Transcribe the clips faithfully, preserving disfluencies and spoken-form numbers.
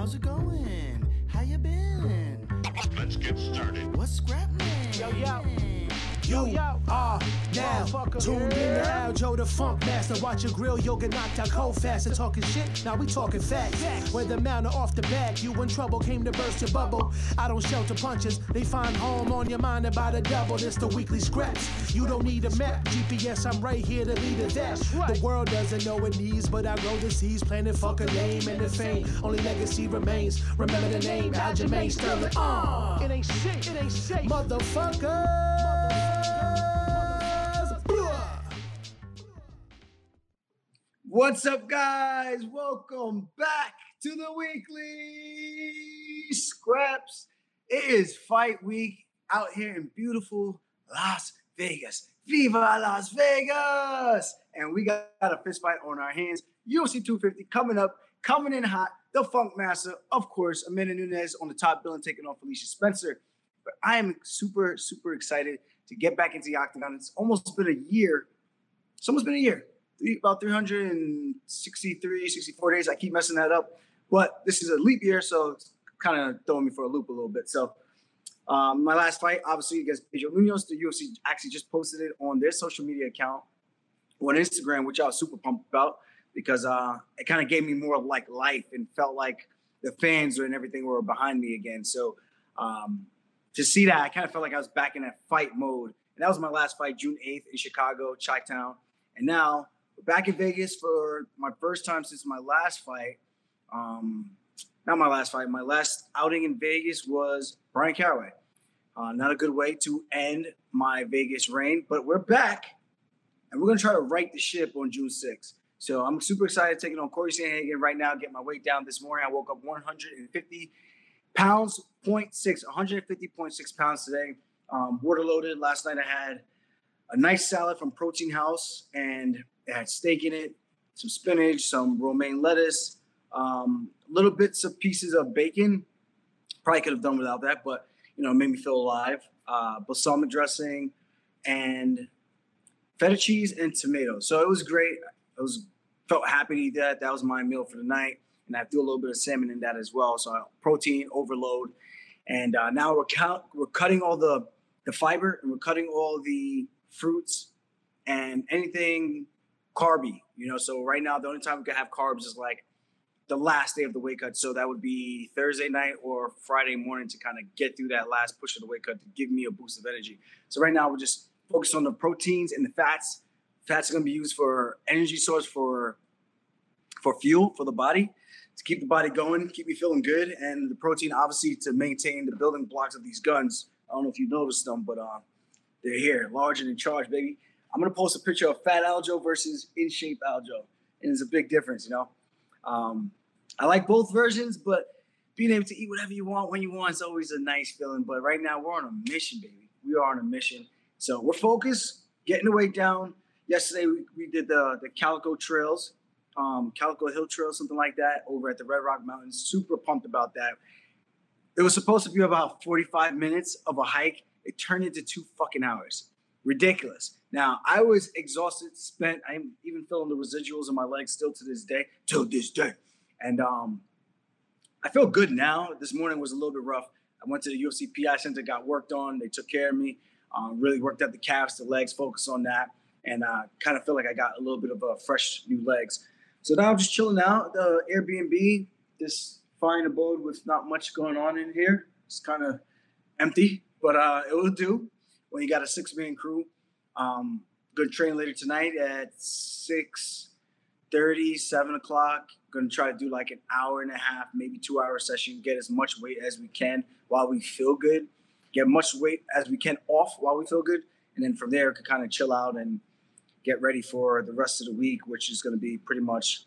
how's it going? How you been? Let's get started. What's scrapnin'? Yo, yo. Yo, yo, uh, now, tuned in to Aljo, the funk master. Watch your grill, yoga knocked out cold fast. And talking shit, now we talking facts. Whether mountain or off the back, you in trouble, came to burst your bubble. I don't shelter punches, they find home on your mind about a double. This the weekly scraps. You don't need a map, G P S, I'm right here to lead a dash. The world doesn't know it needs, but I grow the seeds, planting fuck a name and the fame. Only legacy remains, remember the name, Aljamain Sterling. Uh, it ain't shit, it ain't safe. Motherfucker. What's up, guys? Welcome back to the weekly scraps. It is fight week out here in beautiful Las Vegas. Viva Las Vegas! And we got a fist fight on our hands. U F C two fifty coming up, coming in hot. The Funk Master, of course, Amanda Nunes on the top billing, taking on Felicia Spencer. But I am super, super excited to get back into the octagon. It's almost been a year. It's almost been a year. About three hundred sixty-three, sixty-four days. I keep messing that up. But this is a leap year, so it's kind of throwing me for a loop a little bit. So um, my last fight, obviously, against Pedro Munoz, the U F C actually just posted it on their social media account on Instagram, which I was super pumped about because uh, it kind of gave me more like life and felt like the fans and everything were behind me again. So um, to see that, I kind of felt like I was back in that fight mode. And that was my last fight, June eighth in Chicago, Chi-Town. And now we're back in Vegas for my first time since my last fight. Um, not my last fight. My last outing in Vegas was Bryan Caraway. Uh, not a good way to end my Vegas reign, but we're back, and we're going to try to right the ship on June sixth. So I'm super excited taking on Corey Sandhagen right now, get my weight down this morning. I woke up one hundred fifty pounds, point six, one hundred fifty point six pounds today. Um, water loaded. Last night I had a nice salad from Protein House, and it had steak in it, some spinach, some romaine lettuce, um, little bits of pieces of bacon. Probably could have done without that, but, you know, it made me feel alive. Uh, balsamic dressing and feta cheese and tomatoes. So it was great. I was felt happy to eat that. That was my meal for the night. And I threw a little bit of salmon in that as well. So protein overload. And uh, now we're, count, we're cutting all the, the fiber, and we're cutting all the fruits and anything carby, you know. So right now, the only time we can have carbs is like the last day of the weight cut. So that would be Thursday night or Friday morning to kind of get through that last push of the weight cut to give me a boost of energy. So right now, we're just focused on the proteins and the fats. Fats are going to be used for energy source, for for fuel for the body, to keep the body going, keep me feeling good. And the protein, obviously, to maintain the building blocks of these guns. I don't know if you noticed them, but uh, they're here, large and in charge, baby. I'm going to post a picture of Fat Aljo versus In Shape Aljo. And it's a big difference, you know. Um, I like both versions, but being able to eat whatever you want when you want is always a nice feeling. But right now, we're on a mission, baby. We are on a mission. So we're focused, getting the weight down. Yesterday, we, we did the, the Calico Trails, um, Calico Hill Trail, something like that, over at the Red Rock Mountains. Super pumped about that. It was supposed to be about forty-five minutes of a hike. It turned into two fucking hours. Ridiculous. Now, I was exhausted, spent. I'm even feeling the residuals in my legs still to this day, till this day. And um, I feel good now. This morning was a little bit rough. I went to the U F C P I Center, got worked on. They took care of me, um, really worked at the calves, the legs, focused on that. And uh, kind of feel like I got a little bit of a fresh new legs. So now I'm just chilling out. The Airbnb, this fine abode with not much going on in here. It's kind of empty, but uh, it will do when you got a six-man crew. Um, good train later tonight at six thirty, seven o'clock. Going to try to do like an hour and a half, maybe two-hour session, get as much weight as we can while we feel good, get much weight as we can off while we feel good, and then from there, we can kind of chill out and get ready for the rest of the week, which is going to be pretty much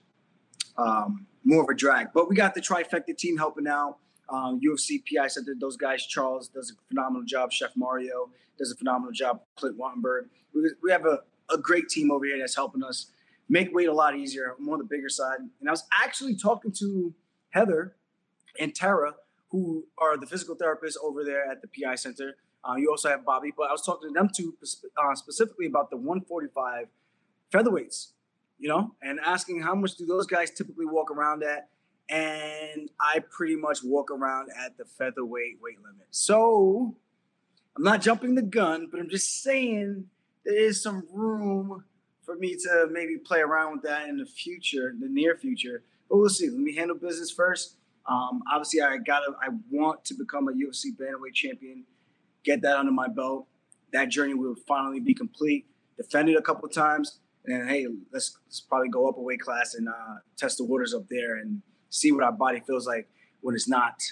um, more of a drag. But we got the trifecta team helping out. Um, U F C P I Center, those guys, Charles does a phenomenal job. Chef Mario does a phenomenal job. Clint Wattenberg. We, we have a, a great team over here that's helping us make weight a lot easier. I'm on the bigger side. And I was actually talking to Heather and Tara, who are the physical therapists over there at the P I Center. Uh, you also have Bobby, but I was talking to them too, uh, specifically about the one forty-five featherweights, you know, and asking how much do those guys typically walk around at, and I pretty much walk around at the featherweight weight limit. So I'm not jumping the gun, but I'm just saying there is some room for me to maybe play around with that in the future, the near future. But we'll see. Let me handle business first. Um, obviously, I gotta. I want to become a U F C bantamweight champion. Get that under my belt. That journey will finally be complete. Defended a couple of times, and then, hey, let's, let's probably go up a weight class and uh, test the waters up there and see what our body feels like when it's not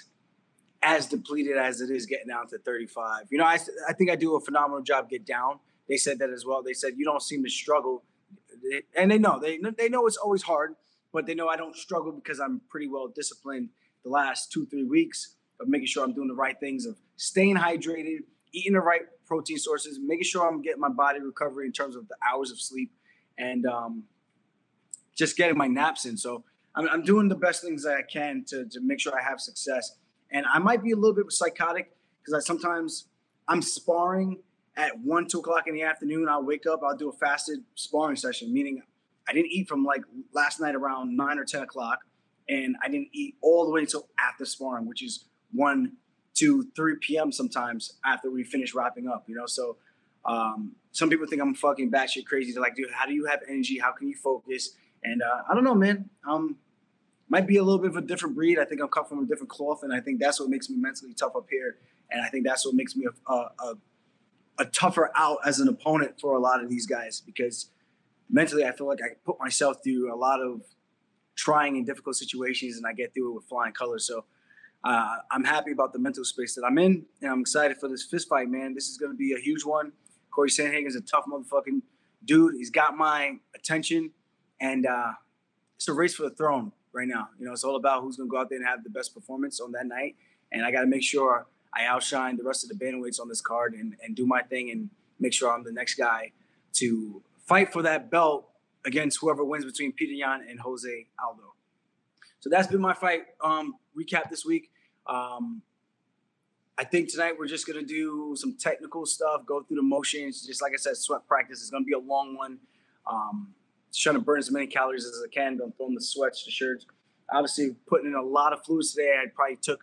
as depleted as it is getting down to thirty-five. You know, I I think I do a phenomenal job get down. They said that as well. They said you don't seem to struggle, and they know they they know it's always hard, but they know I don't struggle because I'm pretty well disciplined the last two three weeks of making sure I'm doing the right things, of staying hydrated, eating the right protein sources, making sure I'm getting my body recovery in terms of the hours of sleep, and um, just getting my naps in. So I'm, I'm doing the best things that I can to to make sure I have success. And I might be a little bit psychotic because I sometimes I'm sparring at one, two o'clock in the afternoon. I'll wake up, I'll do a fasted sparring session, meaning I didn't eat from like last night around nine or ten o'clock, and I didn't eat all the way until after sparring, which is one, two, three p.m. sometimes after we finish wrapping up, you know? So um, some people think I'm fucking batshit crazy. They're like, dude, how do you have energy? How can you focus? And uh, I don't know, man. Um, might be a little bit of a different breed. I think I'm cut from a different cloth, and I think that's what makes me mentally tough up here. And I think that's what makes me a, a, a, a tougher out as an opponent for a lot of these guys, because mentally I feel like I put myself through a lot of trying and difficult situations, and I get through it with flying colors. So uh, I'm happy about the mental space that I'm in, and I'm excited for this fist fight, man. This is going to be a huge one. Corey Sandhagen's a tough motherfucking dude. He's got my attention, and uh, it's a race for the throne right now. You know, it's all about who's going to go out there and have the best performance on that night, and I got to make sure I outshine the rest of the bantamweights on this card and, and do my thing and make sure I'm the next guy to fight for that belt against whoever wins between Peter Yan and Jose Aldo. So that's been my fight um, recap this week. Um, I think tonight we're just going to do some technical stuff, go through the motions. Just like I said, sweat practice is going to be a long one. Um, just trying to burn as many calories as I can. Don't throw in the sweats, the shirts. Obviously, putting in a lot of fluids today. I probably took,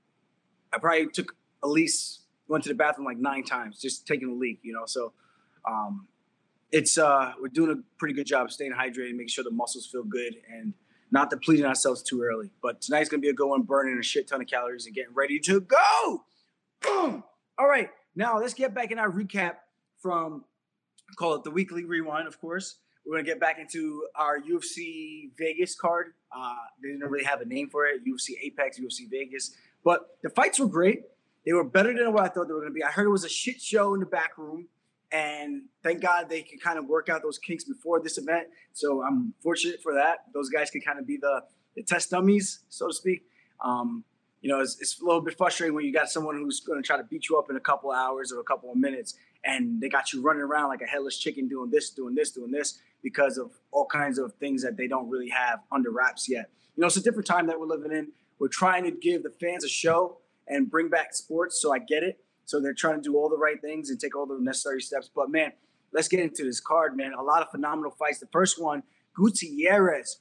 I probably took at least, went to the bathroom like nine times, just taking a leak, you know. So um, it's, uh, we're doing a pretty good job staying hydrated, making sure the muscles feel good and not depleting ourselves too early. But tonight's going to be a good one, burning a shit ton of calories and getting ready to go. Boom. All right. Now let's get back in our recap from, call it the weekly rewind, of course. We're going to get back into our U F C Vegas card. Uh, they didn't really have a name for it, U F C Apex, U F C Vegas. But the fights were great. They were better than what I thought they were going to be. I heard it was a shit show in the back room. And thank God they could kind of work out those kinks before this event. So I'm fortunate for that. Those guys could kind of be the, the test dummies, so to speak. Um, you know, it's, it's a little bit frustrating when you got someone who's going to try to beat you up in a couple of hours or a couple of minutes, and they got you running around like a headless chicken doing this, doing this, doing this, because of all kinds of things that they don't really have under wraps yet. You know, it's a different time that we're living in. We're trying to give the fans a show and bring back sports, so I get it. So they're trying to do all the right things and take all the necessary steps. But, man, let's get into this card, man. A lot of phenomenal fights. The first one, Gutierrez.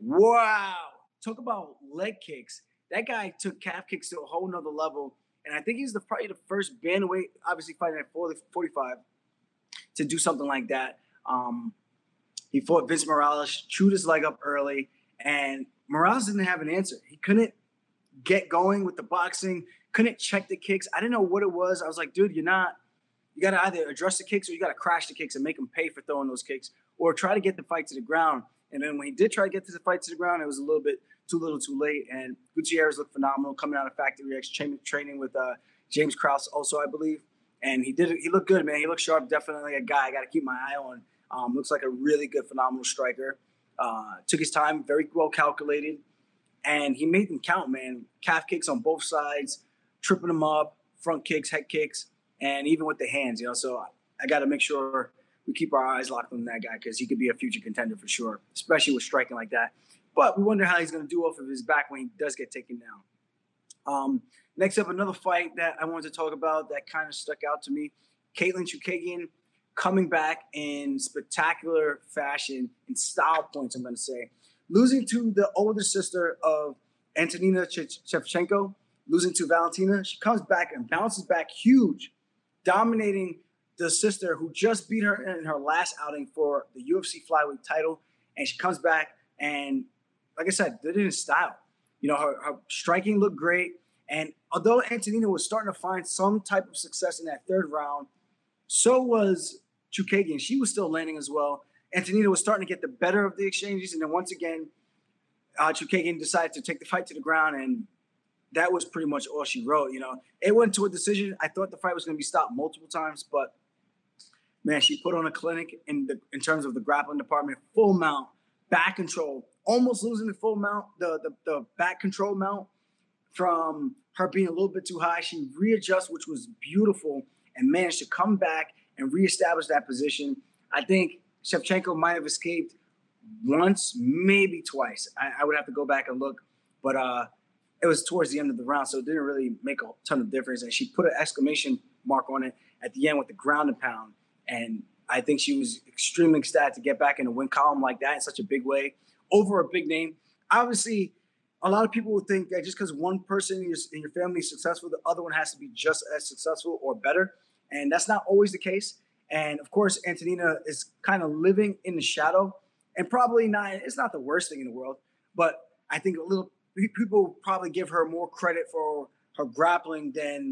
Wow. Talk about leg kicks. That guy took calf kicks to a whole nother level. And I think he's the, probably the first bantamweight, obviously fighting at forty-five, to do something like that. Um, he fought Vince Morales, chewed his leg up early, and Morales didn't have an answer. He couldn't get going with the boxing, couldn't check the kicks. I didn't know what it was. I was like, dude, you're not, you got to either address the kicks or you got to crash the kicks and make him pay for throwing those kicks, or try to get the fight to the ground. And then when he did try to get to the fight to the ground, it was a little bit too little too late. And Gutierrez looked phenomenal coming out of Factory X, training with uh, James Krause also, I believe. And he did. He looked good, man. He looked sharp. Definitely a guy I got to keep my eye on. Um, looks like a really good, phenomenal striker. Uh, took his time, very well calculated. And he made them count, man. Calf kicks on both sides, tripping them up, front kicks, head kicks, and even with the hands, you know. So I got to make sure we keep our eyes locked on that guy, because he could be a future contender for sure, especially with striking like that. But we wonder how he's going to do off of his back when he does get taken down. Um, next up, another fight that I wanted to talk about that kind of stuck out to me. Katlyn Chookagian coming back in spectacular fashion, in style points, I'm going to say. Losing to the older sister of Antonina Shevchenko losing to Valentina. She comes back and bounces back huge, dominating the sister who just beat her in her last outing for the U F C flyweight title. And she comes back and, like I said, did it in style. You know, her, her striking looked great. And although Antonina was starting to find some type of success in that third round, so was Chookagian. She was still landing as well. Antonina was starting to get the better of the exchanges. And then once again, uh, Chookagian decided to take the fight to the ground. And that was pretty much all she wrote. You know, it went to a decision. I thought the fight was going to be stopped multiple times, but man, she put on a clinic in the in terms of the grappling department, full mount, back control, almost losing the full mount, the, the, the back control mount from her being a little bit too high. She readjusted, which was beautiful, and managed to come back and reestablish that position. I think Shevchenko might have escaped once, maybe twice. I, I would have to go back and look, but uh, it was towards the end of the round, so it didn't really make a ton of difference. And she put an exclamation mark on it at the end with the ground and pound. And I think she was extremely ecstatic to get back in the win column like that in such a big way over a big name. Obviously, a lot of people would think that just because one person in your, in your family is successful, the other one has to be just as successful or better. And that's not always the case. And of course, Antonina is kind of living in the shadow, and probably not, it's not the worst thing in the world, but I think a little people probably give her more credit for her grappling than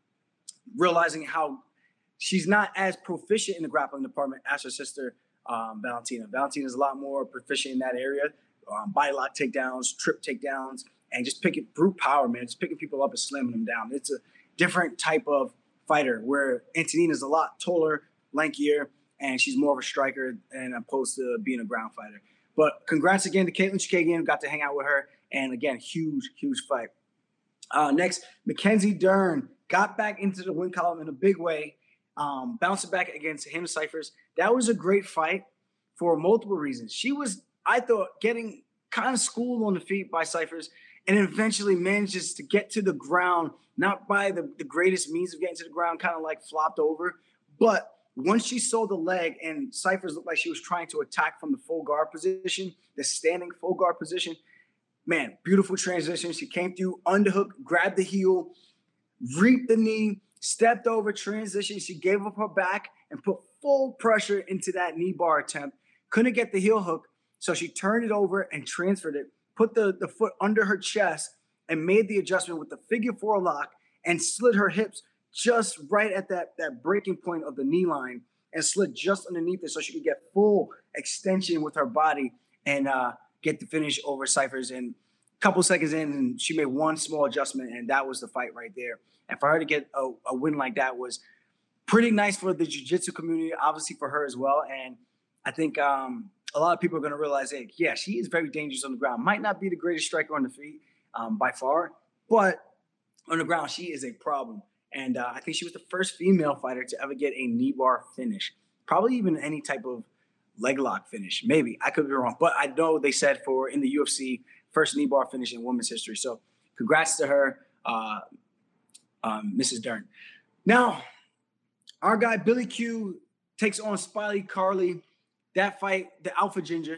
realizing how she's not as proficient in the grappling department as her sister, um, Valentina. Valentina is a lot more proficient in that area. Um, body lock takedowns, trip takedowns, and just picking brute power, man. Just picking people up and slamming them down. It's a different type of fighter where Antonina is a lot taller, lankier, and she's more of a striker than opposed to being a ground fighter. But congrats again to Katlyn Chookagian. Got to hang out with her. And again, huge, huge fight. Uh, next, Mackenzie Dern got back into the win column in a big way. Um, bouncing back against him, Cyphers. That was a great fight for multiple reasons. She was, I thought, getting kind of schooled on the feet by Cyphers, and eventually manages to get to the ground, not by the, the greatest means of getting to the ground, kind of like flopped over. But once she saw the leg and Cyphers looked like she was trying to attack from the full guard position, the standing full guard position, man, beautiful transition. She came through, underhook, grabbed the heel, reaped the knee, stepped over, transition. She gave up her back and put full pressure into that knee bar attempt. Couldn't get the heel hook, so she turned it over and transferred it, put the, the foot under her chest, and made the adjustment with the figure four lock and slid her hips just right at that, that breaking point of the knee line and slid just underneath it so she could get full extension with her body and uh, get the finish over Cyphers. And a couple seconds in, and she made one small adjustment, and that was the fight right there. And for her to get a, a win like that was pretty nice for the jiu-jitsu community, obviously for her as well. And I think um, a lot of people are going to realize, hey, yeah, she is very dangerous on the ground. Might not be the greatest striker on the feet um, by far, but on the ground, she is a problem. And uh, I think she was the first female fighter to ever get a knee bar finish, probably even any type of leg lock finish. Maybe. I could be wrong. But I know they said for in the U F C, first knee bar finish in women's history. So congrats to her, uh, um, Missus Dern. Now, our guy Billy Q takes on Spiley Carley. That fight, the Alpha Ginger,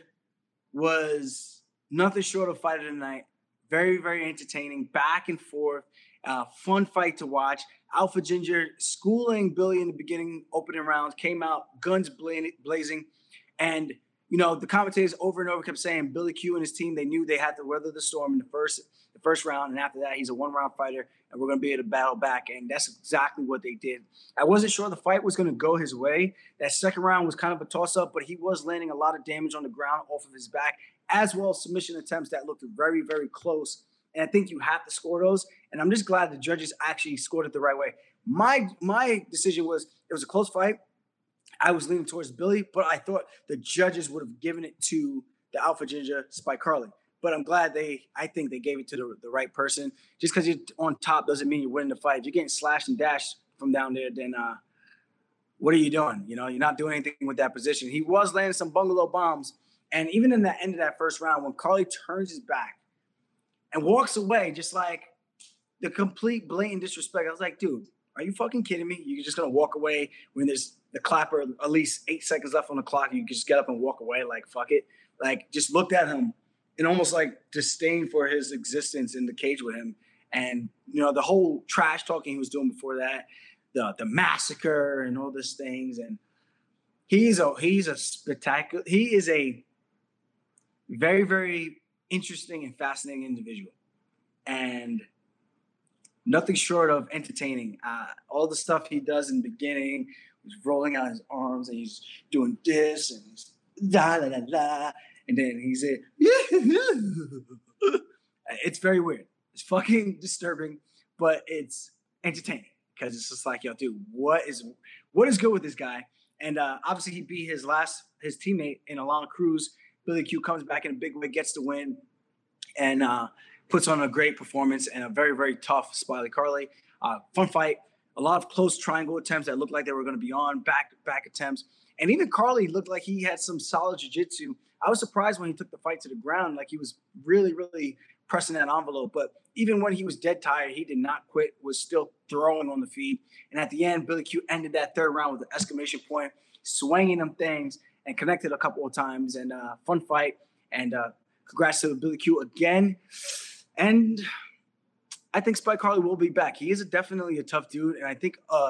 was nothing short of fight of the night. Very, very entertaining, back and forth. Uh, fun fight to watch. Alpha Ginger schooling Billy in the beginning, opening rounds, came out, guns bla- blazing. And, you know, the commentators over and over kept saying Billy Q and his team, they knew they had to weather the storm in the first the first round. And after that, he's a one-round fighter, and we're going to be able to battle back. And that's exactly what they did. I wasn't sure the fight was going to go his way. That second round was kind of a toss-up, but he was landing a lot of damage on the ground off of his back, as well as submission attempts that looked very, very close. And I think you have to score those. And I'm just glad the judges actually scored it the right way. My my decision was it was a close fight. I was leaning towards Billy, but I thought the judges would have given it to the Alpha Ginger, Spike Carley. But I'm glad they, I think they gave it to the, the right person. Just because you're on top doesn't mean you're winning the fight. If you're getting slashed and dashed from down there, then uh, what are you doing? You know, you're not doing anything with that position. He was landing some bungalow bombs. And even in the end of that first round, when Carley turns his back and walks away, just like the complete blatant disrespect, I was like, dude, are you fucking kidding me? You're just going to walk away when there's the clapper, at least eight seconds left on the clock. You can just get up and walk away like, fuck it. Like, just looked at him an almost like disdain for his existence in the cage with him. And, you know, the whole trash talking he was doing before that, the the massacre and all these things. And he's a he's a spectacular, he is a very, very interesting and fascinating individual. And nothing short of entertaining. Uh, all the stuff he does in the beginning, he's rolling out his arms and he's doing this and he's la la la la, and then he's a it's very weird. It's fucking disturbing, but it's entertaining because it's just like, yo, dude, what is what is good with this guy? And uh, obviously he beat his last his teammate in Alana Cruz. Billy Q comes back in a big way, gets the win, and uh, puts on a great performance and a very, very tough Smiley Carly. Uh, fun fight. A lot of close triangle attempts that looked like they were going to be on, back back attempts. And even Carly looked like he had some solid jiu-jitsu. I was surprised when he took the fight to the ground, like he was really, really pressing that envelope. But even when he was dead tired, he did not quit, was still throwing on the feet. And at the end, Billy Q ended that third round with an exclamation point, swinging them things and connected a couple of times. And uh, fun fight. And uh, congrats to Billy Q again. And I think Spike Carly will be back. He is a, definitely a tough dude. And I think uh,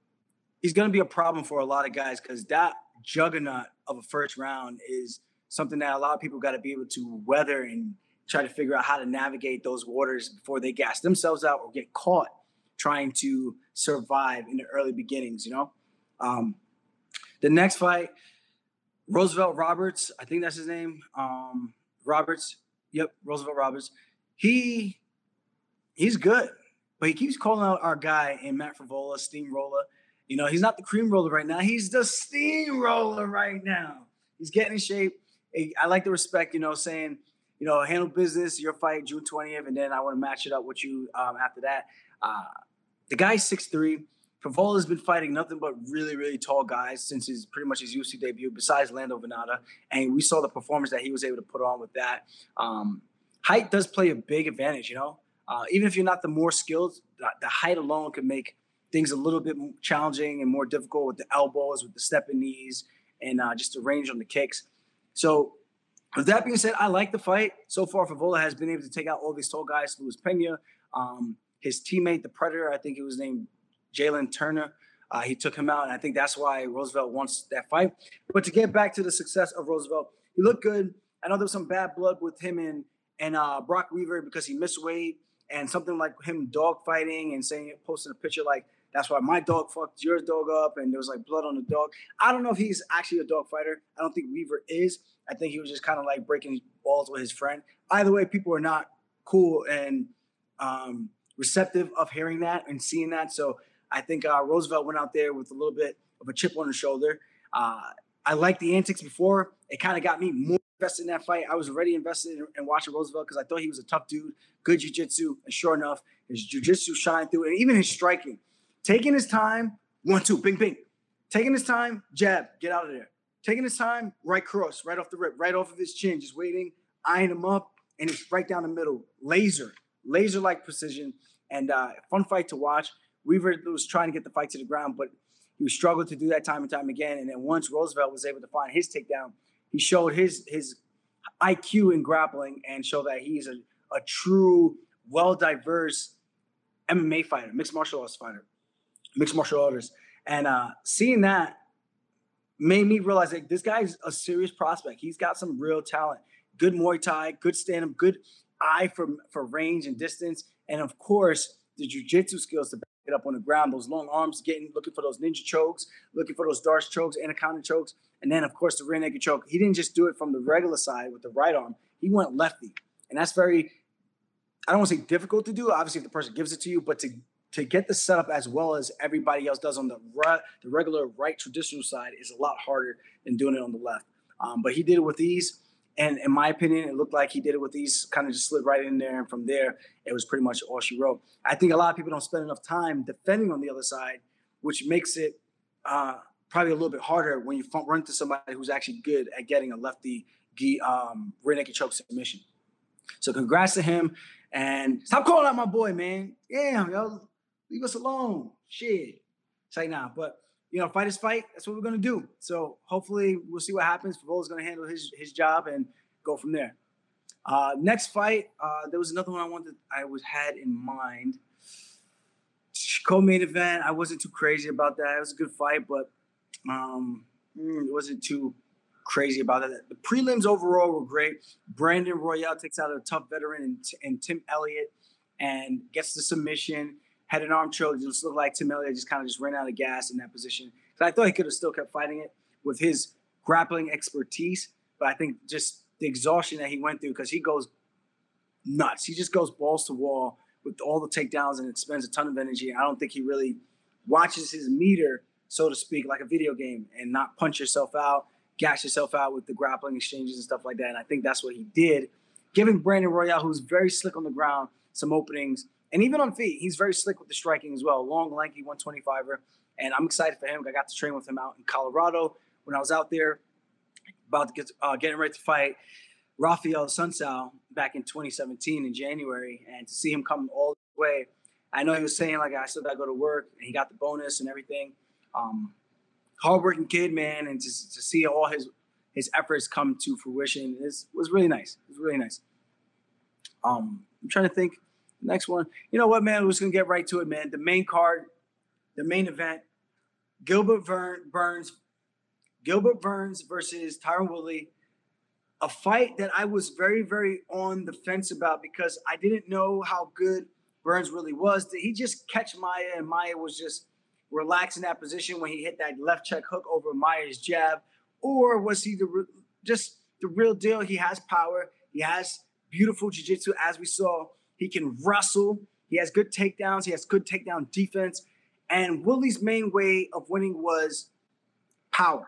he's going to be a problem for a lot of guys because that juggernaut of a first round is something that a lot of people got to be able to weather and try to figure out how to navigate those waters before they gas themselves out or get caught trying to survive in the early beginnings, you know? Um, the next fight, Roosevelt Roberts, I think that's his name. Um, Roberts. Yep, Roosevelt Roberts. He he's good, but he keeps calling out our guy in Matt Frevola, steamroller. You know, he's not the cream roller right now. He's the steamroller right now. He's getting in shape. I like the respect, you know, saying, you know, handle business, your fight June twentieth, and then I want to match it up with you um, after that. Uh, the guy's six three. Fevola's been fighting nothing but really, really tall guys since his pretty much his U F C debut, besides Lando Venata. And we saw the performance that he was able to put on with that. Um, height does play a big advantage, you know. Uh, even if you're not the more skilled, the, the height alone can make things a little bit more challenging and more difficult with the elbows, with the stepping knees, and uh, just the range on the kicks. So with that being said, I like the fight. So far, Frevola has been able to take out all these tall guys. Luis Pena, um, his teammate, the Predator, I think it was named Jalen Turner. Uh, he took him out, and I think that's why Roosevelt wants that fight. But to get back to the success of Roosevelt, he looked good. I know there was some bad blood with him and, and uh, Brock Weaver because he missed weight and something like him dog fighting and saying, posting a picture like, that's why my dog fucked your dog up, and there was like blood on the dog. I don't know if he's actually a dog fighter. I don't think Weaver is. I think he was just kind of like breaking balls with his friend. Either way, people are not cool and um, receptive of hearing that and seeing that. So I think uh, Roosevelt went out there with a little bit of a chip on his shoulder. Uh, I liked the antics before. It kind of got me more invested in that fight. I was already invested in, in watching Roosevelt because I thought he was a tough dude, good jiu-jitsu, and sure enough, his jiu-jitsu shined through, and even his striking. Taking his time, one, two, bing, bing. Taking his time, jab, get out of there. Taking his time, right cross, right off the rip, right off of his chin, just waiting, eyeing him up, and it's right down the middle. Laser, laser-like precision, and uh, fun fight to watch. Weaver was trying to get the fight to the ground, but he struggled to do that time and time again. And then once Roosevelt was able to find his takedown, he showed his his I Q in grappling and showed that he's a, a true, well-diverse M M A fighter, mixed martial arts fighter, mixed martial artist. And uh, seeing that made me realize that this guy's a serious prospect. He's got some real talent, good Muay Thai, good stand-up, good eye for, for range and distance. And of course, the jiu-jitsu skills to back it up on the ground, those long arms, getting looking for those ninja chokes, looking for those Darce chokes, anaconda chokes, and then, of course, the rear naked choke. He didn't just do it from the regular side with the right arm. He went lefty. And that's very, I don't want to say difficult to do, obviously, if the person gives it to you, but to to get the setup as well as everybody else does on the right, the regular right traditional side is a lot harder than doing it on the left. Um, but he did it with ease. And in my opinion, it looked like he did it with ease, kind of just slid right in there. And from there, it was pretty much all she wrote. I think a lot of people don't spend enough time defending on the other side, which makes it uh, probably a little bit harder when you run into somebody who's actually good at getting a lefty um, rear naked choke submission. So congrats to him. And stop calling out my boy, man. Damn, yo. Leave us alone. Shit. It's like, nah. But, you know, fight is fight. That's what we're going to do. So hopefully we'll see what happens. Favola's going to handle his his job and go from there. Uh, next fight, uh, there was another one I wanted. I was had in mind. Co-main event. I wasn't too crazy about that. It was a good fight, but um, it wasn't too crazy about that. The prelims overall were great. Brandon Royale takes out a tough veteran and, and Tim Elliott and gets the submission. Had an arm choke. It just looked like Tim Elliott just kind of just ran out of gas in that position. So I thought he could have still kept fighting it with his grappling expertise, but I think just the exhaustion that he went through, because he goes nuts. He just goes balls to wall with all the takedowns and expends a ton of energy. I don't think he really watches his meter, so to speak, like a video game, and not punch yourself out, gash yourself out with the grappling exchanges and stuff like that. And I think that's what he did, giving Brandon Royale, who's very slick on the ground, some openings. And even on feet, he's very slick with the striking as well. Long, lanky one twenty-fiver. And I'm excited for him. I got to train with him out in Colorado when I was out there, about to get uh, getting ready to fight Rafael Sunsao back in twenty seventeen in January. And to see him come all the way, I know he was saying, like, I still got to go to work, and he got the bonus and everything. Um, hardworking kid, man, and to, to see all his his efforts come to fruition is was really nice. It was really nice. Um, I'm trying to think. The next one. You know what, man? We're just going to get right to it, man. The main card, the main event, Gilbert Burns, Gilbert Burns versus Tyron Woodley. A fight that I was very, very on the fence about because I didn't know how good Burns really was. Did he just catch Maia and Maia was just relaxed in that position when he hit that left check hook over Maia's jab? Or was he the just the real deal? He has power. He has beautiful jiu-jitsu, as we saw. He can wrestle. He has good takedowns. He has good takedown defense. And Woodley's main way of winning was power.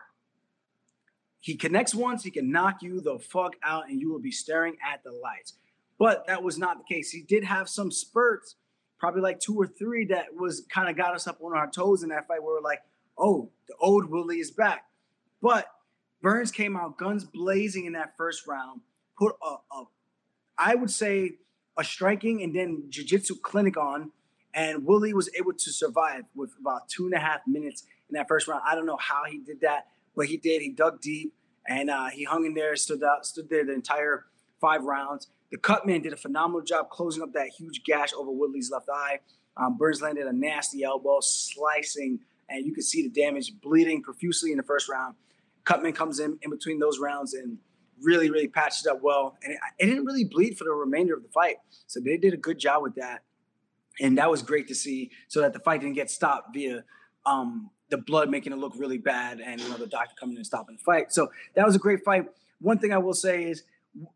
He connects once, he can knock you the fuck out, and you will be staring at the lights. But that was not the case. He did have some spurts, probably like two or three, that was kind of got us up on our toes in that fight where we're like, oh, the old Woodley is back. But Burns came out guns blazing in that first round, put a, a I would say, a striking and then jiu-jitsu clinic on, and Woodley was able to survive with about two and a half minutes in that first round. I don't know how he did that, but he did. He dug deep, and uh, he hung in there, stood out, stood there the entire five rounds. The Cutman did a phenomenal job closing up that huge gash over Woodley's left eye. Um, Burns landed a nasty elbow, slicing, and you could see the damage, bleeding profusely in the first round. Cutman comes in in between those rounds and really, really patched it up well. And it, it didn't really bleed for the remainder of the fight. So they did a good job with that. And that was great to see, so that the fight didn't get stopped via um, the blood making it look really bad and, you know, the doctor coming in and stopping the fight. So that was a great fight. One thing I will say is,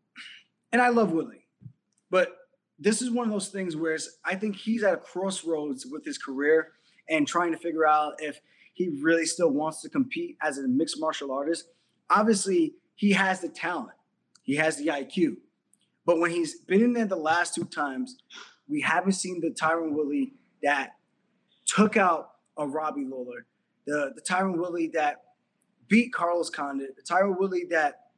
and I love Woodley, but this is one of those things where it's, I think he's at a crossroads with his career and trying to figure out if he really still wants to compete as a mixed martial artist. Obviously, he has the talent. He has the I Q. But when he's been in there the last two times, we haven't seen the Tyron Woodley that took out a Robbie Lawler, the, the Tyron Woodley that beat Carlos Condit, the Tyron Woodley that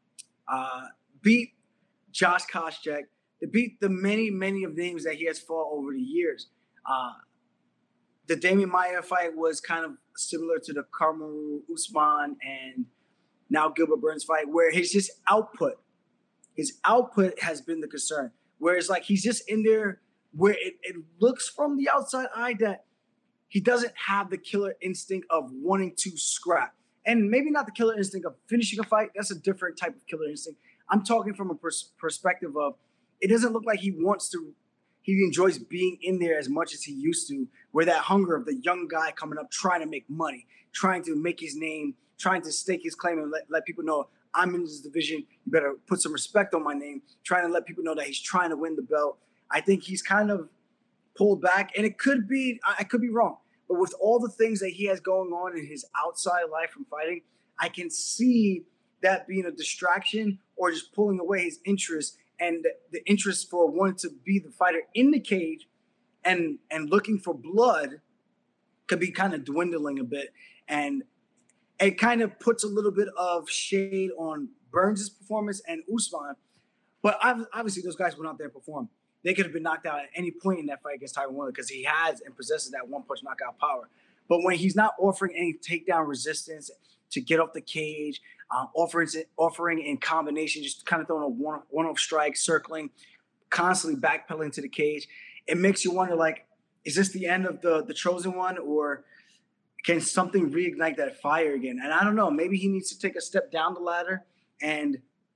uh, beat Josh Koscheck, that beat the many, many of names that he has fought over the years. Uh, the Damian Maia fight was kind of similar to the Kamaru Usman and now Gilbert Burns fight, where his just output, his output has been the concern. Whereas like he's just in there where it, it looks from the outside eye that he doesn't have the killer instinct of wanting to scrap. And maybe not the killer instinct of finishing a fight. That's a different type of killer instinct. I'm talking from a pers- perspective of it doesn't look like he wants to, he enjoys being in there as much as he used to, where that hunger of the young guy coming up, trying to make money, trying to make his name, trying to stake his claim and let, let people know I'm in this division. You better put some respect on my name. Trying to let people know that he's trying to win the belt. I think he's kind of pulled back, and it could be, I could be wrong, but with all the things that he has going on in his outside life from fighting, I can see that being a distraction or just pulling away his interest and the, the interest for wanting to be the fighter in the cage and, and looking for blood could be kind of dwindling a bit. And it kind of puts a little bit of shade on Burns' performance and Usman. But obviously, those guys went out there and performed. They could have been knocked out at any point in that fight against Tyron Woodley because he has and possesses that one-punch knockout power. But when he's not offering any takedown resistance, to get off the cage, uh, offering offering in combination, just kind of throwing a one one off strike, circling, constantly backpedaling to the cage. It makes you wonder, like, is this the end of the the chosen one, or can something reignite that fire again? And I don't know. Maybe he needs to take a step down the ladder and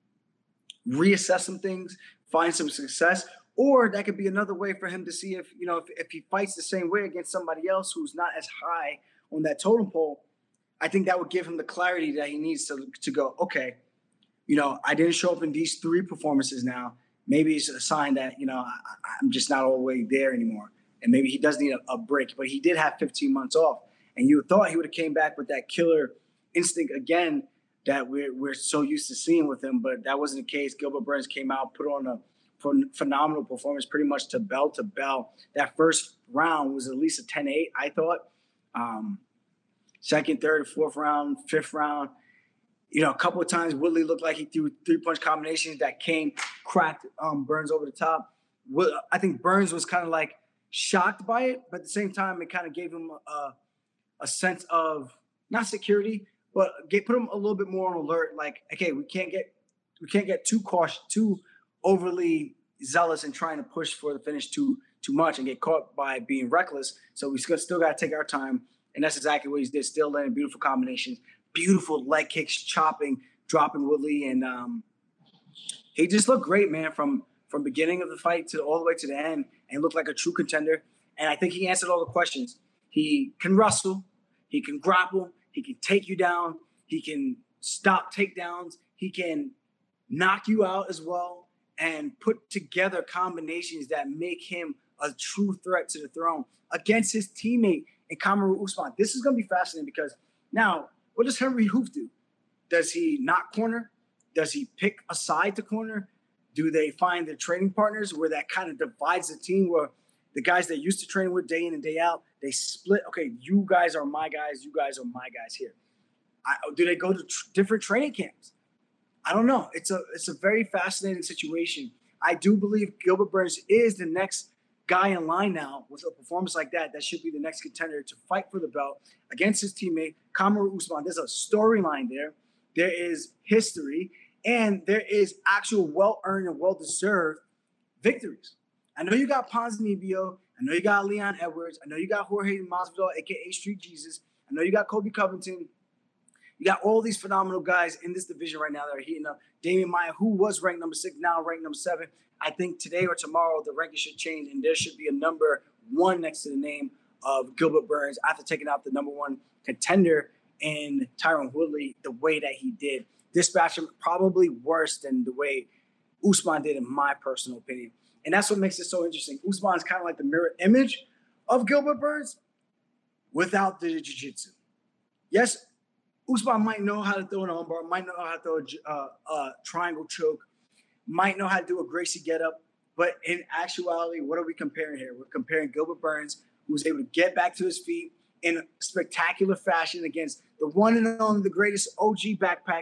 reassess some things, find some success. Or that could be another way for him to see if, you know, if, if he fights the same way against somebody else who's not as high on that totem pole. I think that would give him the clarity that he needs to, to go, okay, you know, I didn't show up in these three performances now. Maybe it's a sign that, you know, I, I'm just not all the way there anymore. And maybe he does need a, a break. But he did have fifteen months off. And you thought he would have came back with that killer instinct again that we're, we're so used to seeing with him. But that wasn't the case. Gilbert Burns came out, put on a phenomenal performance, pretty much to bell to bell. That first round was at least a ten eight, I thought. Um, second, third, fourth round, fifth round. You know, a couple of times Woodley looked like he threw three-punch combinations that came, cracked um, Burns over the top. I think Burns was kind of like shocked by it, but at the same time, it kind of gave him a, a sense of, not security, but get, put him a little bit more on alert. Like, okay, we can't get we can't get too cautious, too overly zealous and trying to push for the finish too too much and get caught by being reckless. So we still, still got to take our time. And that's exactly what he did. Still landing beautiful combinations, beautiful leg kicks, chopping, dropping Woodley. And um, he just looked great, man, from from beginning of the fight to all the way to the end, and looked like a true contender. And I think he answered all the questions. He can wrestle. He can grapple. He can take you down. He can stop takedowns. He can knock you out as well, and put together combinations that make him a true threat to the throne against his teammate in Kamaru Usman. This is going to be fascinating because now, what does Henry Hoof do? Does he not corner? Does he pick a side to corner? Do they find their training partners where that kind of divides the team, where the guys they used to train with day in and day out, they split, okay, you guys are my guys, you guys are my guys here. I, do they go to tr- different training camps? I don't know. It's a it's a very fascinating situation. I do believe Gilbert Burns is the next guy in line now with a performance like that. That should be the next contender to fight for the belt against his teammate, Kamaru Usman. There's a storyline there. There is history, and there is actual well-earned and well-deserved victories. I know you got Ponzinibbio. I know you got Leon Edwards. I know you got Jorge Masvidal, a k a. Street Jesus. I know you got Colby Covington. You got all these phenomenal guys in this division right now that are heating up. Damian Maia, who was ranked number six, now ranked number seven. I think today or tomorrow the ranking should change, and there should be a number one next to the name of Gilbert Burns after taking out the number one contender in Tyron Woodley the way that he did. Dispatch him probably worse than the way Usman did, in my personal opinion. And that's what makes it so interesting. Usman is kind of like the mirror image of Gilbert Burns without the jiu-jitsu. Yes, Usman might know how to throw an armbar, might know how to throw a uh, uh, triangle choke, might know how to do a Gracie getup, but in actuality, what are we comparing here? We're comparing Gilbert Burns, who was able to get back to his feet in spectacular fashion against the one and only, the greatest O G backpack,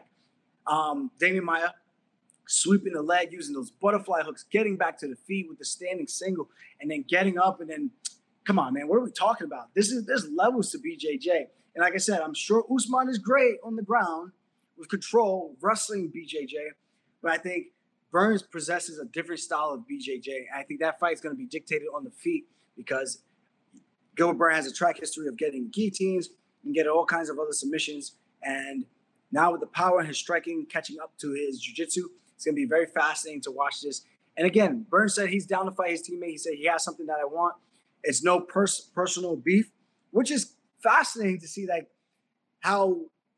um, Damian Maia, sweeping the leg, using those butterfly hooks, getting back to the feet with the standing single, and then getting up and then, come on, man, what are we talking about? This is there's levels to B J J. And like I said, I'm sure Usman is great on the ground with control, wrestling B J J. But I think Burns possesses a different style of B J J. And I think that fight is going to be dictated on the feet because Gilbert Burns has a track history of getting guillotines and getting all kinds of other submissions. And now with the power and his striking catching up to his jiu-jitsu, it's going to be very fascinating to watch this. And again, Burns said he's down to fight his teammate. He said he has something that I want. It's no pers- personal beef, which is fascinating to see, like, how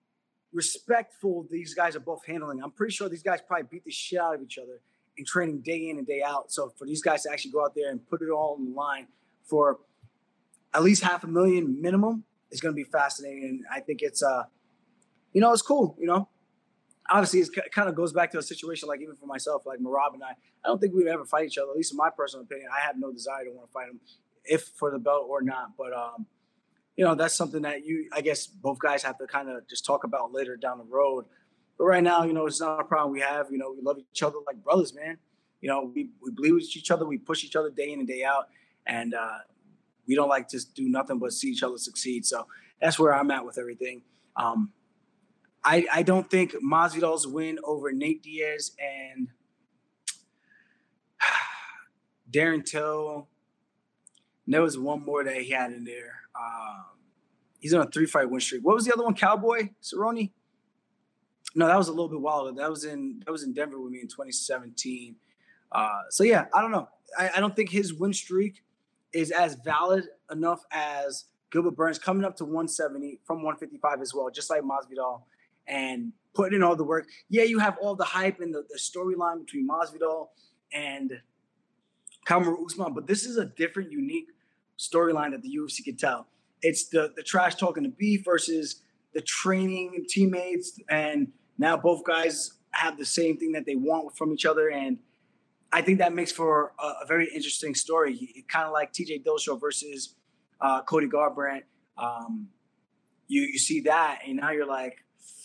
respectful these guys are both handling. I'm pretty sure these guys probably beat the shit out of each other in training day in and day out. So for these guys to actually go out there and put it all on the line for at least half a million minimum is going to be fascinating. And I think it's, uh, you know, it's cool. You know, obviously it's, it kind of goes back to a situation like even for myself, like Merab and I, I don't think we would ever fight each other. At least in my personal opinion, I have no desire to want to fight him, if for the belt or not. But, um, you know, that's something that you, I guess both guys have to kind of just talk about later down the road. But right now, you know, it's not a problem we have. You know, we love each other like brothers, man. You know, we, we believe with each other. We push each other day in and day out. And uh, we don't like to do nothing but see each other succeed. So that's where I'm at with everything. Um, I, I don't think Masvidal's win over Nate Diaz and Darren Till, and there was one more that he had in there. Um, he's on a three-fight win streak. What was the other one? Cowboy Cerrone? No, that was a little bit wilder. That was in that was in Denver with me in twenty seventeen. Uh, so yeah, I don't know. I, I don't think his win streak is as valid enough as Gilbert Burns coming up to one seventy from one fifty-five as well, just like Masvidal, and putting in all the work. Yeah, you have all the hype and the, the storyline between Masvidal and Kamaru Usman, but this is a different, unique storyline that the U F C can tell. It's the the trash talking to beef versus the training teammates, and now both guys have the same thing that they want from each other, and I think that makes for a, a very interesting story. Kind of like T J Dillashaw versus uh, Cody Garbrandt. Um, you you see that, and now you're like,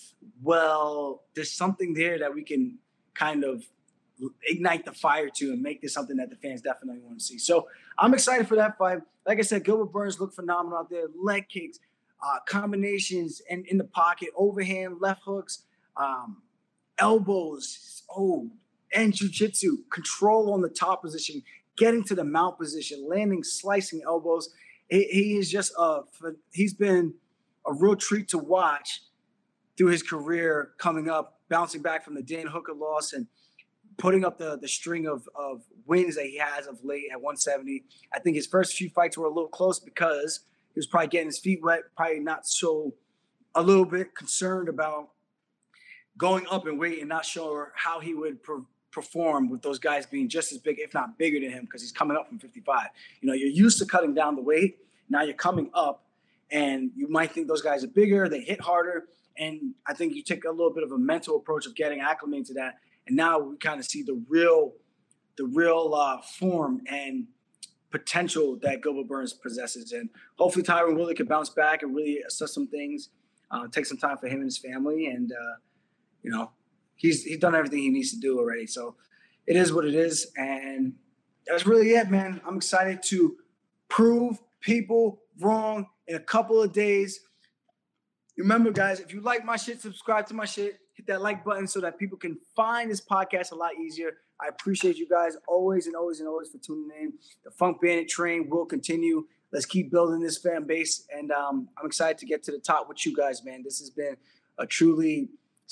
well, there's something there that we can kind of ignite the fire to and make this something that the fans definitely want to see. So I'm excited for that fight. Like I said, Gilbert Burns looked phenomenal out there. Leg kicks, uh, combinations in, in the pocket, overhand, left hooks, um, elbows, oh, and jiu-jitsu, control on the top position, getting to the mount position, landing, slicing elbows. He, he is just a, he's been a real treat to watch through his career coming up, bouncing back from the Dan Hooker loss and putting up the, the string of, of wins that he has of late at one seventy. I think his first few fights were a little close because he was probably getting his feet wet, probably not so a little bit concerned about going up in weight and not sure how he would per, perform with those guys being just as big, if not bigger than him, because he's coming up from fifty-five. You know, you're used to cutting down the weight. Now you're coming up, and you might think those guys are bigger, they hit harder, and I think you take a little bit of a mental approach of getting acclimated to that. And now we kind of see the real, the real uh, form and potential that Gilbert Burns possesses. And hopefully Tyron Woodley can bounce back and really assess some things, uh, take some time for him and his family. And, uh, you know, he's he's done everything he needs to do already. So it is what it is. And that's really it, man. I'm excited to prove people wrong in a couple of days. Remember, guys, if you like my shit, subscribe to my shit. Hit that like button so that people can find this podcast a lot easier. I appreciate you guys always and always and always for tuning in. The Funk Bandit train will continue. Let's keep building this fan base. And um, I'm excited to get to the top with you guys, man. This has been a truly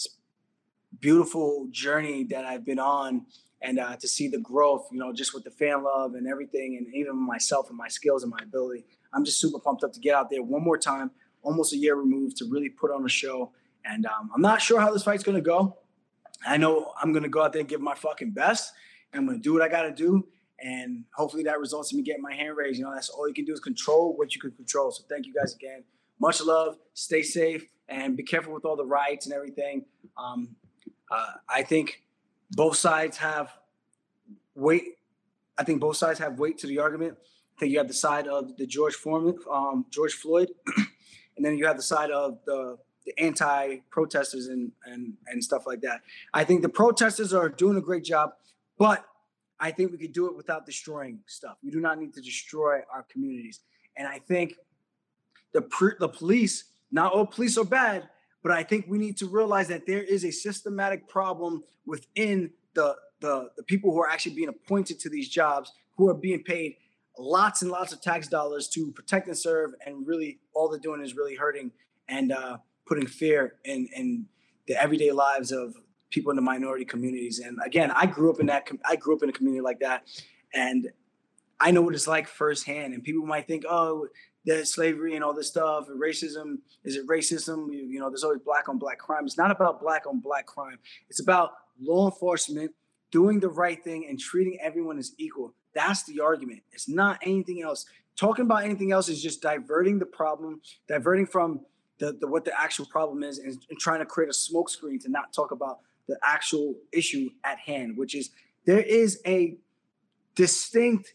beautiful journey that I've been on. And uh, to see the growth, you know, just with the fan love and everything, and even myself and my skills and my ability. I'm just super pumped up to get out there one more time, almost a year removed, to really put on a show. And um, I'm not sure how this fight's going to go. I know I'm going to go out there and give my fucking best. And I'm going to do what I got to do. And hopefully that results in me getting my hand raised. You know, that's all you can do is control what you can control. So thank you guys again. Much love. Stay safe. And be careful with all the riots and everything. Um, uh, I think both sides have weight. I think both sides have weight to the argument. I think you have the side of the George Foreman, um, George Floyd. And then you have the side of the the anti-protesters and, and, and stuff like that. I think the protesters are doing a great job, but I think we could do it without destroying stuff. We do not need to destroy our communities. And I think the pr- the police, not all police are bad, but I think we need to realize that there is a systematic problem within the, the, the people who are actually being appointed to these jobs, who are being paid lots and lots of tax dollars to protect and serve, and really all they're doing is really hurting and uh, putting fear in, in the everyday lives of people in the minority communities. And again, I grew up in that, I grew up in a community like that. And I know what it's like firsthand. And people might think, oh, there's slavery and all this stuff, and racism. Is it racism? You, you know, there's always black on black crime. It's not about black on black crime. It's about law enforcement doing the right thing and treating everyone as equal. That's the argument. It's not anything else. Talking about anything else is just diverting the problem, diverting from The, the what the actual problem is, and, and trying to create a smokescreen to not talk about the actual issue at hand, which is there is a distinct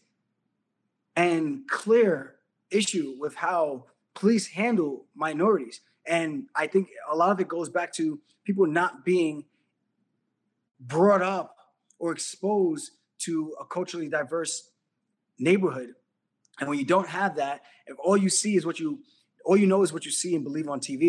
and clear issue with how police handle minorities. And I think a lot of it goes back to people not being brought up or exposed to a culturally diverse neighborhood. And when you don't have that, if all you see is what you all you know is what you see and believe on T V,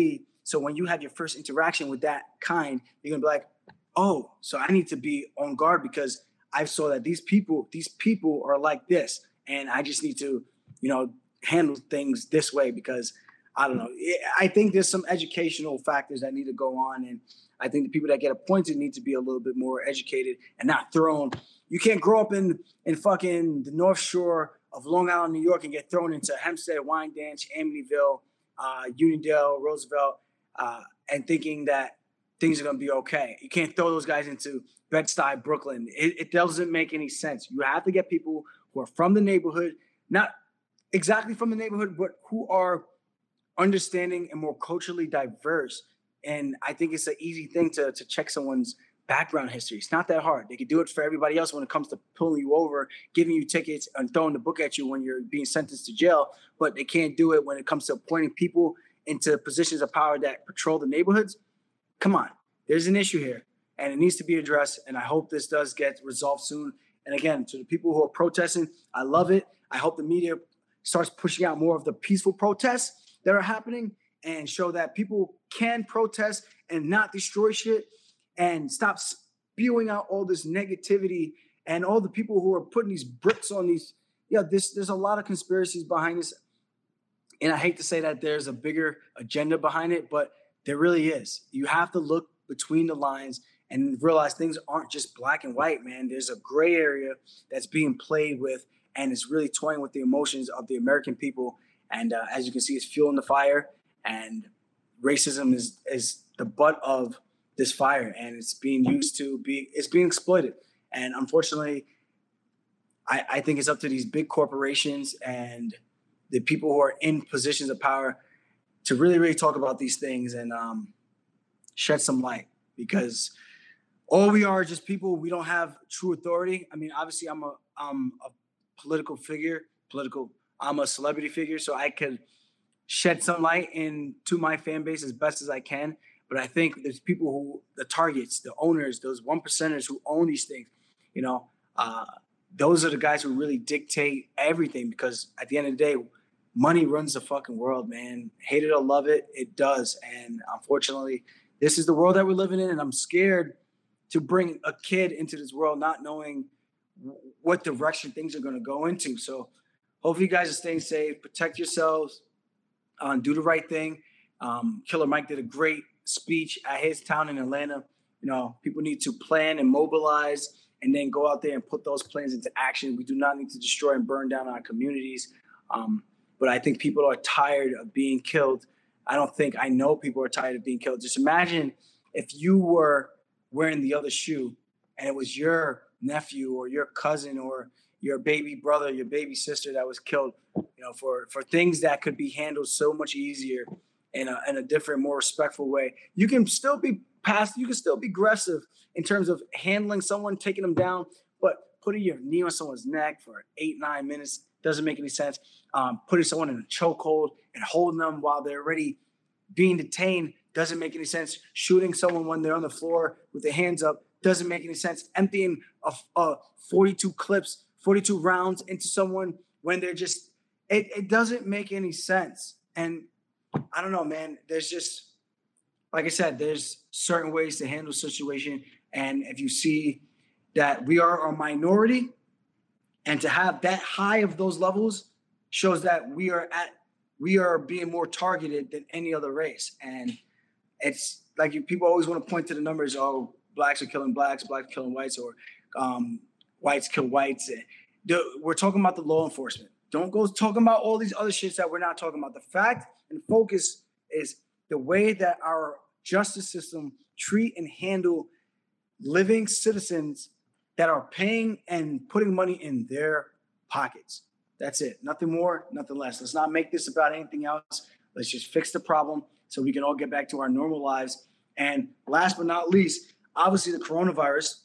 So when you have your first interaction with that kind, you're gonna be like, oh, so I need to be on guard because I saw that these people, these people are like this, and I just need to, you know, handle things this way because I don't know. I think there's some educational factors that need to go on, and I think the people that get appointed need to be a little bit more educated and not thrown. You can't grow up in in fucking the North Shore of Long Island, New York, and get thrown into Hempstead, Wyandanch, Amityville, uh, Uniondale, Roosevelt, uh, and thinking that things are going to be okay. You can't throw those guys into Bed-Stuy, Brooklyn. It, it doesn't make any sense. You have to get people who are from the neighborhood, not exactly from the neighborhood, but who are understanding and more culturally diverse. And I think it's an easy thing to, to check someone's background history. It's not that hard. They can do it for everybody else when it comes to pulling you over, giving you tickets, and throwing the book at you when you're being sentenced to jail. But they can't do it when it comes to appointing people into positions of power that patrol the neighborhoods. Come on. There's an issue here, and it needs to be addressed. And I hope this does get resolved soon. And again, to the people who are protesting, I love it. I hope the media starts pushing out more of the peaceful protests that are happening and show that people can protest and not destroy shit and stop spewing out all this negativity and all the people who are putting these bricks on these. Yeah, this, there's a lot of conspiracies behind this. And I hate to say that there's a bigger agenda behind it, but there really is. You have to look between the lines and realize things aren't just black and white, man. There's a gray area that's being played with, and it's really toying with the emotions of the American people. And uh, as you can see, it's fueling the fire, and racism is is the butt of this fire, and it's being used to be, it's being exploited. And unfortunately, I, I think it's up to these big corporations and the people who are in positions of power to really, really talk about these things and um, shed some light, because all we are just people. We don't have true authority. I mean, obviously I'm a, I'm a political figure, political, I'm a celebrity figure, so I could shed some light into my fan base as best as I can. But I think there's people who, the targets, the owners, those one percenters who own these things, you know, uh, those are the guys who really dictate everything, because at the end of the day, money runs the fucking world, man. Hate it or love it, it does. And unfortunately, this is the world that we're living in, and I'm scared to bring a kid into this world not knowing what direction things are going to go into. So hopefully you guys are staying safe, protect yourselves, um, do the right thing. Um, Killer Mike did a great speech at his town in Atlanta. You know, people need to plan and mobilize and then go out there and put those plans into action. We do not need to destroy and burn down our communities. Um, but I think people are tired of being killed. I don't think, I know people are tired of being killed. Just imagine if you were wearing the other shoe and it was your nephew or your cousin or your baby brother, your baby sister that was killed, you know, for, for things that could be handled so much easier in a, in a different, more respectful way. You can still be past, you can still be aggressive in terms of handling someone, taking them down, but putting your knee on someone's neck for eight, nine minutes doesn't make any sense. Um, putting someone in a chokehold and holding them while they're already being detained doesn't make any sense. Shooting someone when they're on the floor with their hands up doesn't make any sense. Emptying a, a forty-two clips, forty-two rounds into someone when they're just, it, it doesn't make any sense. And I don't know, man, there's just, like I said, there's certain ways to handle the situation. And if you see that we are a minority, and to have that high of those levels shows that we are at, we are being more targeted than any other race. And it's like you, people always want to point to the numbers. Oh, blacks are killing blacks, blacks killing whites, or um, whites kill whites. The, we're talking about the law enforcement. Don't go talking about all these other shits that we're not talking about. The fact and focus is the way that our justice system treat and handle living citizens that are paying and putting money in their pockets. That's it. Nothing more, nothing less. Let's not make this about anything else. Let's just fix the problem so we can all get back to our normal lives. And last but not least, obviously the coronavirus.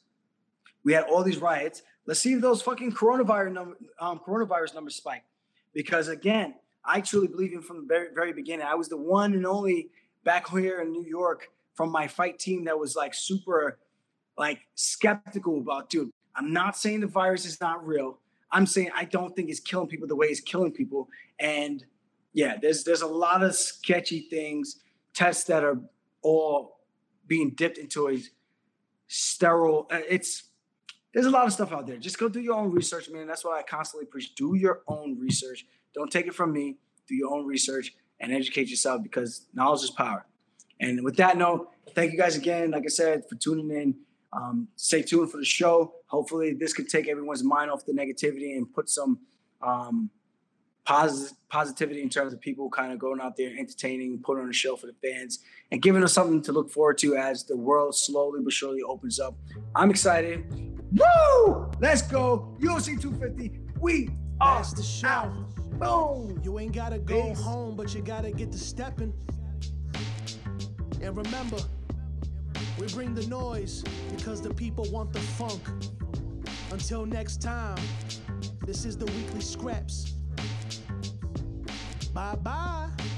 We had all these riots. Let's see if those fucking coronavirus number, um, coronavirus numbers spike. Because again, I truly believe in from the very, very beginning. I was the one and only back here in New York from my fight team that was like super like skeptical about, dude, I'm not saying the virus is not real. I'm saying I don't think it's killing people the way it's killing people. And yeah, there's there's a lot of sketchy things tests that are all being dipped into a sterile. uh, It's there's a lot of stuff out there. Just go do your own research, man. That's why I constantly preach: do your own research. Don't take it from me. Do your own research and educate yourself, because knowledge is power. And with that note, thank you guys again, like I said, for tuning in. Um, stay tuned for the show. Hopefully, this could take everyone's mind off the negativity and put some um, positive positivity in terms of people kind of going out there, entertaining, putting on a show for the fans, and giving us something to look forward to as the world slowly but surely opens up. I'm excited. Woo! Let's go. U F C two fifty. We are That's the show. out. Boom. You ain't gotta go Peace. home, but you gotta get to stepping. And remember, we bring the noise because the people want the funk. Until next time, this is the Weekly Scraps. Bye-bye.